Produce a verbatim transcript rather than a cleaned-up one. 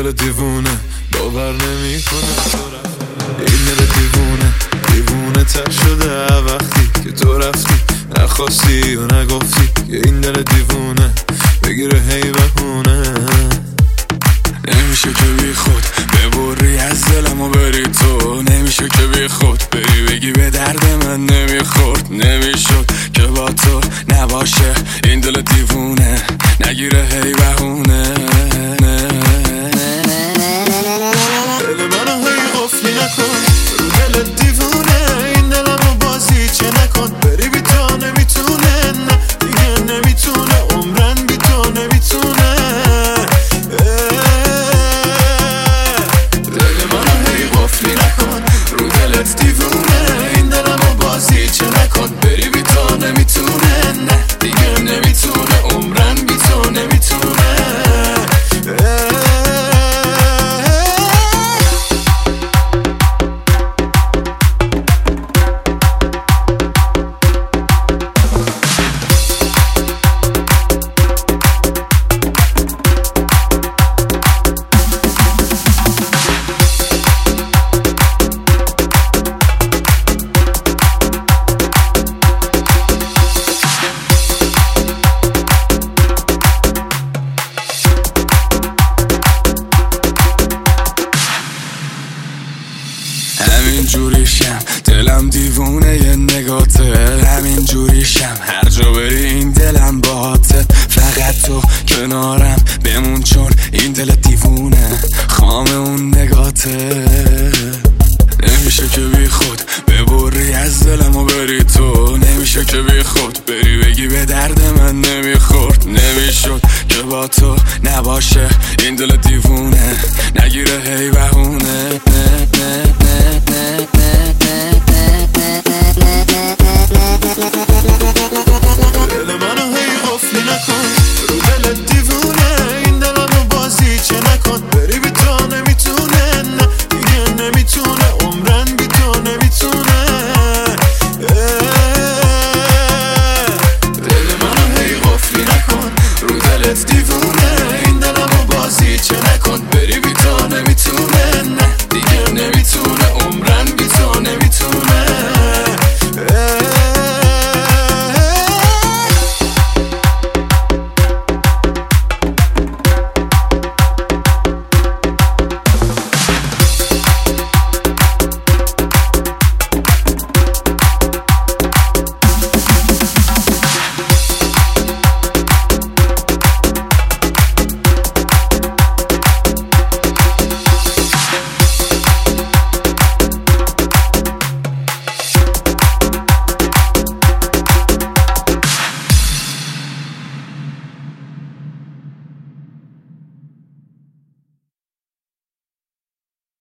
دل دیوونه باور نمیکنه این دل دیوونه دیوونه تر شده وقتی که تو رفتی نخواستی و نگفتی که این دل دیوونه بگیره هی بهونه نمیشه که بی خود ببری از دلم و بری تو نمیشه که بی خود بری بگی به درد من نمیخورد نمیشد که با تو نباشه این دل دیوونه نگیره هی بهونه دل منو هی قفلی نکن رو دل دیوونه این دلمو بازی چه نکن بری بی تو نمیتونه نه دیگه نمیتونه عمرن بی تو نمیتونه دل منو هی قفلی نکن رو دلت دیوونه این دلمو بازی چه نکن بری بی تو نمیتونه نه دیگه نمیتونه عمرن بی تو نمیتونه همین جوریشم دلم دیوونه یه نگاته همین جوریشم هر جا بری این دلم باته فقط تو کنارم بمون چون این دل دیوونه خام اون نگاته نمیشه که بی خود ببری از دلم و بری تو نمیشه که بی خود بری بگی به درد من نمیخورد نمیشد که با تو نباشه این دل دیوونه نگیره هی بهونه